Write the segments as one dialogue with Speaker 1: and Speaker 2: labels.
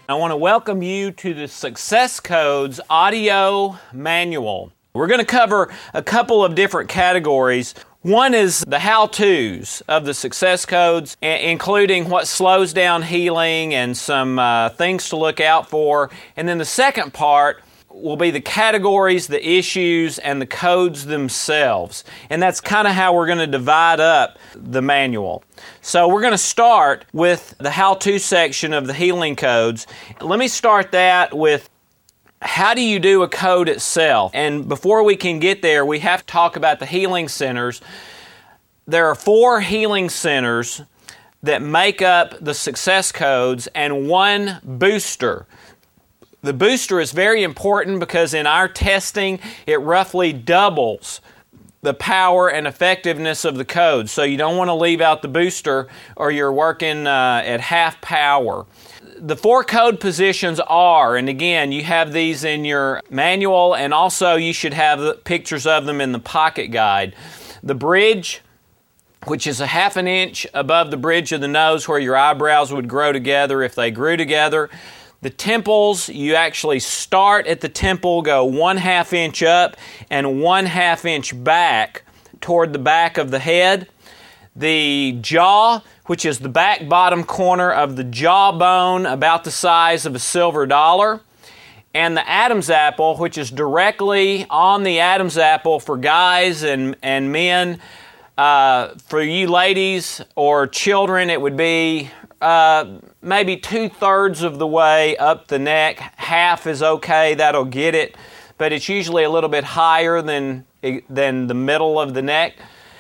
Speaker 1: I want to welcome you to the Success Codes audio manual. We're going to cover a couple of different categories. One is the how-tos of the Success Codes, including what slows down healing and some things to look out for. And then the second part will be the categories, the issues, and the codes themselves. And that's kind of how we're going to divide up the manual. So we're going to start with the how-to section of the healing codes. Let me start that with how do you do a code itself? And before we can get there, we have to talk about the healing centers. There are 4 healing centers that make up the Success Codes and 1 booster. The booster is very important because in our testing, it roughly doubles the power and effectiveness of the code. So you don't want to leave out the booster or you're working at half power. The 4 code positions are, and again, you have these in your manual, and also you should have pictures of them in the pocket guide. The bridge, which is a half an inch above the bridge of the nose where your eyebrows would grow together if they grew together. The temples, you actually start at the temple, go 1/2 inch up and 1/2 inch back toward the back of the head. The jaw, which is the back bottom corner of the jawbone, about the size of a silver dollar. And the Adam's apple, which is directly on the Adam's apple for guys and men. For you ladies or children, it would be maybe 2/3 of the way up the neck. Half is okay, that'll get it, but it's usually a little bit higher than the middle of the neck.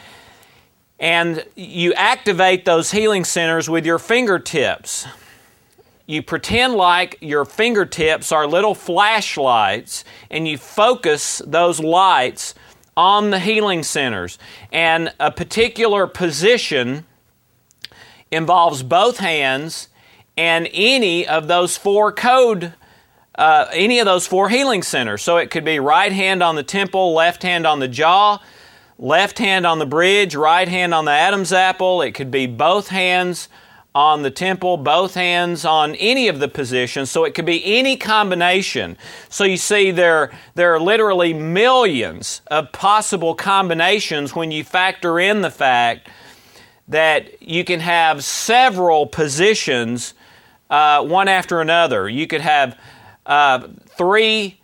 Speaker 1: And you activate those healing centers with your fingertips. You pretend like your fingertips are little flashlights, and you focus those lights on the healing centers. And a particular position involves both hands and any of those 4 healing centers. So it could be right hand on the temple, left hand on the jaw, left hand on the bridge, right hand on the Adam's apple. It could be both hands on the temple, both hands on any of the positions. So it could be any combination. So you see there are literally millions of possible combinations when you factor in the fact that you can have several positions one after another. You could have three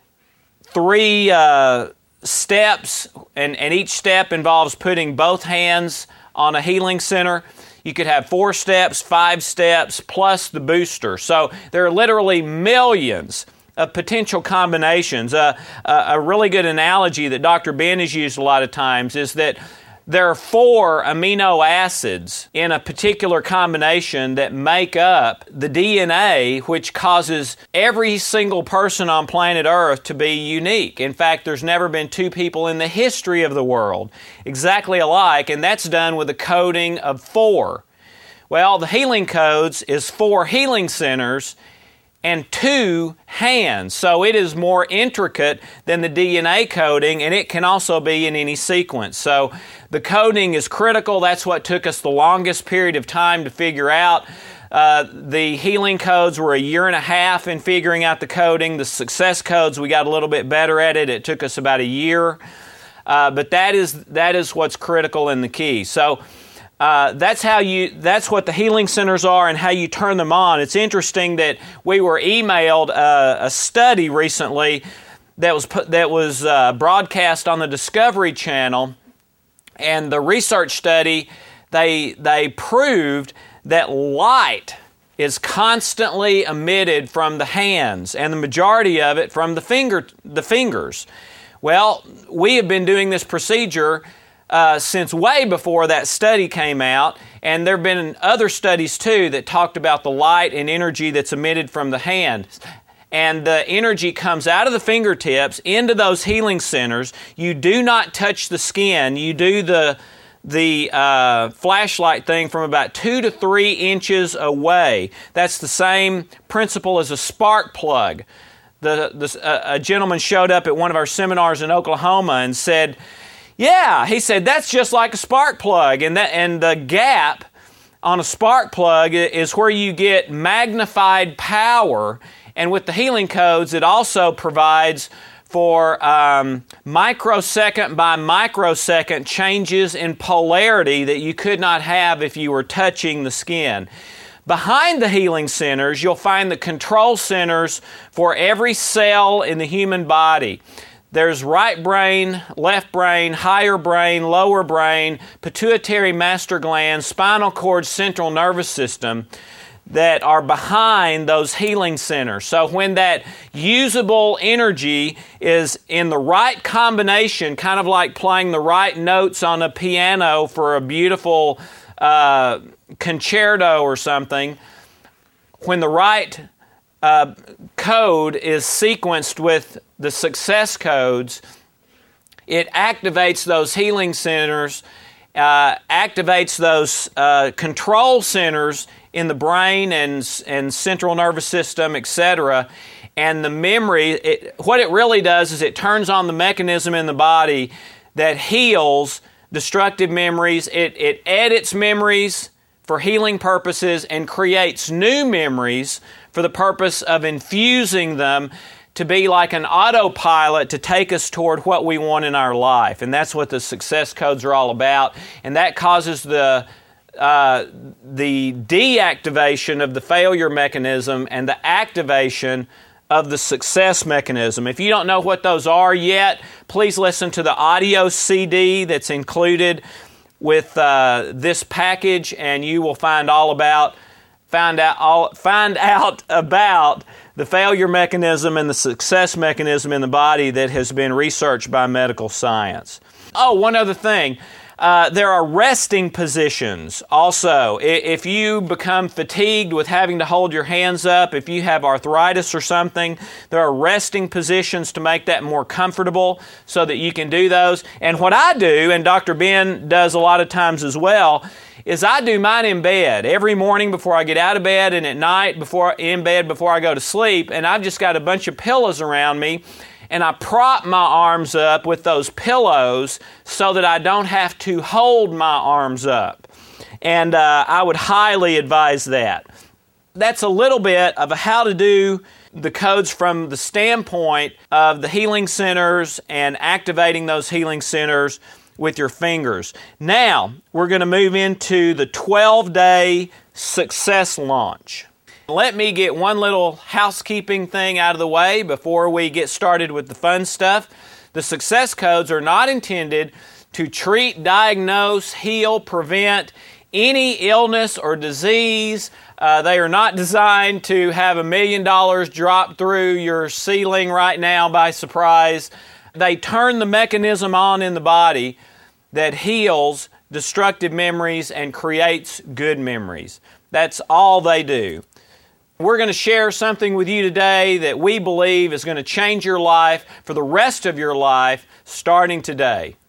Speaker 1: steps, and each step involves putting both hands on a healing center. You could have 4 steps, 5 steps, plus the booster. So there are literally millions of potential combinations. A really good analogy that Dr. Ben has used a lot of times is that there are 4 amino acids in a particular combination that make up the DNA, which causes every single person on planet Earth to be unique. In fact, there's never been 2 people in the history of the world exactly alike, and that's done with a coding of 4. Well, the healing codes is 4 healing centers and 2 hands. So it is more intricate than the DNA coding, and it can also be in any sequence. So the coding is critical. That's what took us the longest period of time to figure out. The healing codes were 1.5 years in figuring out the coding. The Success Codes, we got a little bit better at it. It took us about 1 year. But that is what's critical and the key. So that's what the healing centers are and how you turn them on. It's interesting that we were emailed a study recently that was broadcast on the Discovery Channel, and the research study they proved that light is constantly emitted from the hands, and the majority of it from the fingers. Well, we have been doing this procedure since way before that study came out, and there have been other studies too that talked about the light and energy that's emitted from the hands. And the energy comes out of the fingertips into those healing centers. You do not touch the skin. You do the flashlight thing from about 2 to 3 inches away. That's the same principle as a spark plug. A gentleman showed up at one of our seminars in Oklahoma and said, "Yeah," he said, "that's just like a spark plug." And the gap on a spark plug is where you get magnified power, and with the healing codes, it also provides for microsecond by microsecond changes in polarity that you could not have if you were touching the skin. Behind the healing centers, you'll find the control centers for every cell in the human body. There's right brain, left brain, higher brain, lower brain, pituitary master gland, spinal cord, central nervous system that are behind those healing centers. So when that usable energy is in the right combination, kind of like playing the right notes on a piano for a beautiful concerto or something, when the right code is sequenced with the success codes, it activates those healing centers, activates those control centers in the brain and central nervous system, etc. And the memory, what it really does is it turns on the mechanism in the body that heals destructive memories. It edits memories for healing purposes and creates new memories for the purpose of infusing them to be like an autopilot to take us toward what we want in our life. And that's what the success codes are all about. And that causes the deactivation of the failure mechanism and the activation of the success mechanism. If you don't know what those are yet, please listen to the audio CD that's included with this package, and you will find out about the failure mechanism and the success mechanism in the body that has been researched by medical science. Oh, one other thing. There are resting positions also. If you become fatigued with having to hold your hands up, if you have arthritis or something, there are resting positions to make that more comfortable so that you can do those. And what I do, and Dr. Ben does a lot of times as well, is I do mine in bed every morning before I get out of bed and at night in bed before I go to sleep. And I've just got a bunch of pillows around me, and I prop my arms up with those pillows so that I don't have to hold my arms up. And I would highly advise that. That's a little bit of how to do the codes from the standpoint of the healing centers and activating those healing centers with your fingers. Now, we're going to move into the 12-day success launch. Let me get one little housekeeping thing out of the way before we get started with the fun stuff. The success codes are not intended to treat, diagnose, heal, prevent any illness or disease. They are not designed to have $1 million drop through your ceiling right now by surprise. They turn the mechanism on in the body that heals destructive memories and creates good memories. That's all they do. We're going to share something with you today that we believe is going to change your life for the rest of your life starting today.